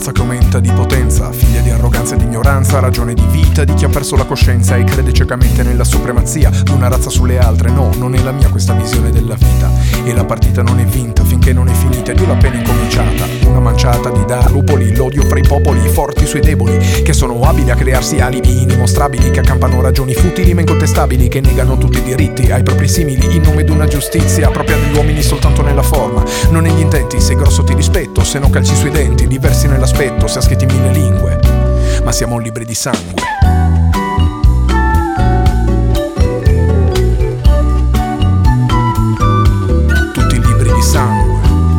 forza che aumenta di potenza, figlia di arroganza e di ignoranza, ragione di vita di chi ha perso la coscienza e crede ciecamente nella supremazia di una razza sulle altre. No, non è la mia questa visione della vita, e la partita non è vinta finché non è finita, ed io l'ho appena incominciata. Una manciata di darupoli, l'odio fra i popoli, i forti sui deboli, che sono abili a crearsi alibi indimostrabili, che accampano ragioni futili ma incontestabili, che negano tutti i diritti ai propri simili in nome di una giustizia propria degli uomini soltanto nella forma, non negli intenti. Se grosso ti rispetto, se no calci sui denti, diversi nell'aspetto, se ha scritti in 1000 lingue, ma siamo libri di sangue. Tutti libri di sangue.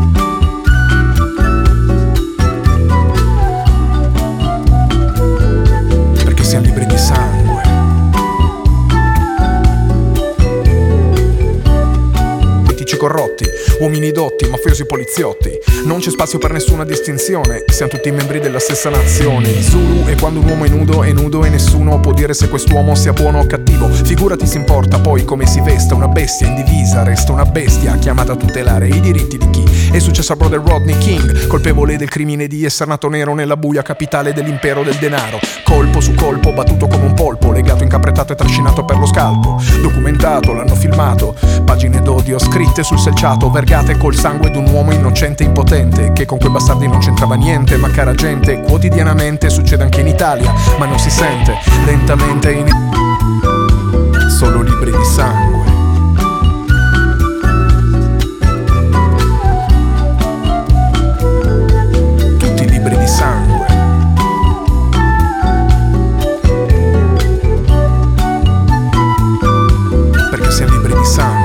Perché siamo libri di sangue. Corrotti, uomini dotti, mafiosi, poliziotti. Non c'è spazio per nessuna distinzione, siamo tutti membri della stessa nazione. Zulu è quando un uomo è nudo e nessuno può dire se quest'uomo sia buono o cattivo. Figurati se importa poi come si vesta, una bestia in divisa resta una bestia chiamata a tutelare i diritti di chi è successo a brother Rodney King, colpevole del crimine di essere nato nero nella buia capitale dell'impero del denaro. Colpo su colpo, battuto come un polpo, legato, incaprettato e trascinato per lo scalpo. Documentato, l'hanno filmato, pagine d'odio scritte sul selciato, vergate col sangue d'un uomo innocente e impotente, che con quei bastardi non c'entrava niente. Ma cara gente, quotidianamente succede anche in Italia, ma non si sente. Lentamente solo libri di sangue. Tutti libri di sangue. Perché siamo libri di sangue.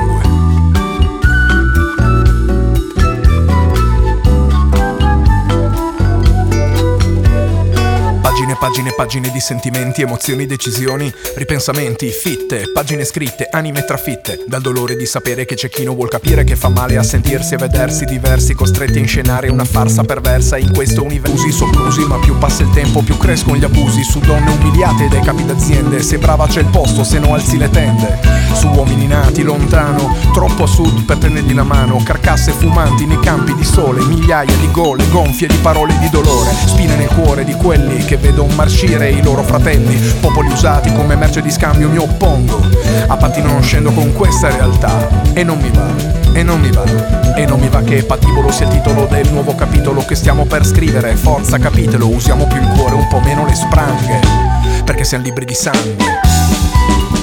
Pagine di sentimenti, emozioni, decisioni, ripensamenti, fitte, pagine scritte, anime trafitte, dal dolore di sapere che c'è chi non vuol capire, che fa male a sentirsi e vedersi diversi, costretti a inscenare una farsa perversa in questo universo. Usi soprusi, ma più passa il tempo più crescono gli abusi su donne umiliate dai capi d'aziende. Se brava c'è il posto, se no alzi le tende. Su uomini nati lontano, troppo a sud per tenergli la mano. Carcasse fumanti nei campi di sole, migliaia di gole gonfie di parole di dolore, spine nel cuore di quelli che vedono marcire i loro fratelli. Popoli usati come merce di scambio, mi oppongo a patti non scendo con questa realtà. E non mi va, e non mi va, e non mi va che patibolo sia il titolo del nuovo capitolo che stiamo per scrivere. Forza, capitelo, usiamo più il cuore, un po' meno le spranghe, perché siamo libri di sangue.